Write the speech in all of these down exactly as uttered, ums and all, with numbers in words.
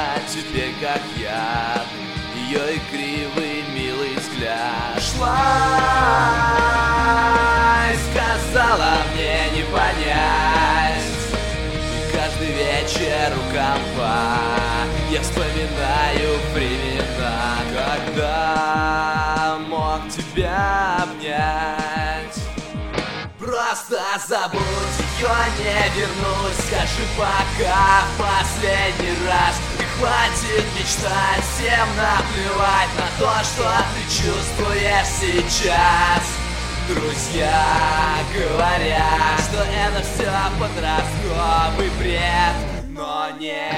теперь как я. Ее игривый милый взгляд. Шла и сказала мне не понять. И каждый вечер у компа я вспоминаю времена, когда мог тебя обнять. Просто забудь ее, не вернусь. Скажи пока в последний раз. И хватит мечтать, всем наплевать на то, что ты чувствуешь сейчас. Друзья говорят, что это все подростковый бред, но нет.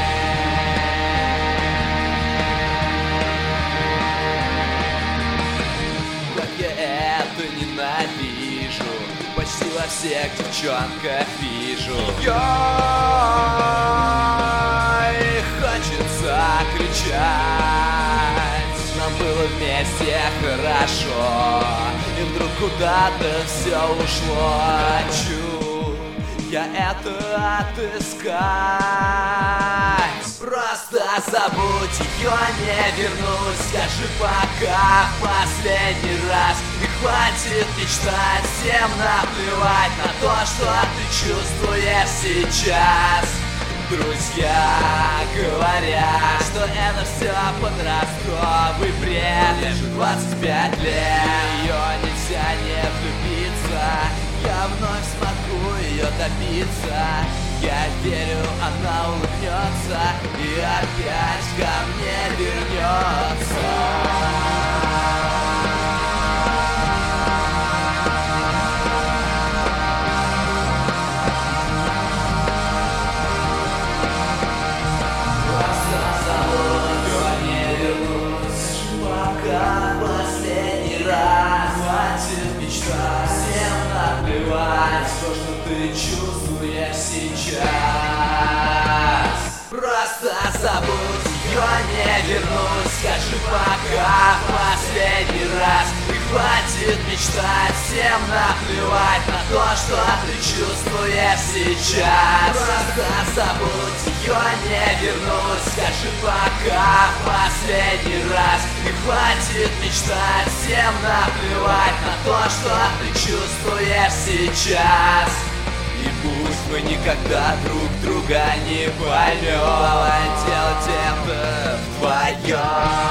Как я это ненавижу, почти во всех девчонках вижу ее, и хочется кричать. Нам было вместе хорошо, и вдруг куда-то все ушло. Хочу я это отыскать. Просто забудь ее, не вернусь. Скажи пока в последний раз. И хватит мечтать, всем наплевать на то, что ты чувствуешь сейчас. Друзья говорят, что это все подростковый бред. Мне же двадцать пять лет, ее нельзя не влюбиться. Я вновь смогу ее добиться. Я верю, она улыбнется и опять ко мне вернется. То, что ты чувствуешь сейчас. Просто забудь ее, не вернусь. Скажи пока в последний раз. И хватит мечтать, всем наплевать на то, что ты чувствуешь сейчас. Просто забудь ее, не вернусь. Скажи пока в последний раз. И хватит мечтать, всем наплевать на то, что ты чувствуешь сейчас. И пусть мы никогда друг друга не поймем, делать это вдвоем.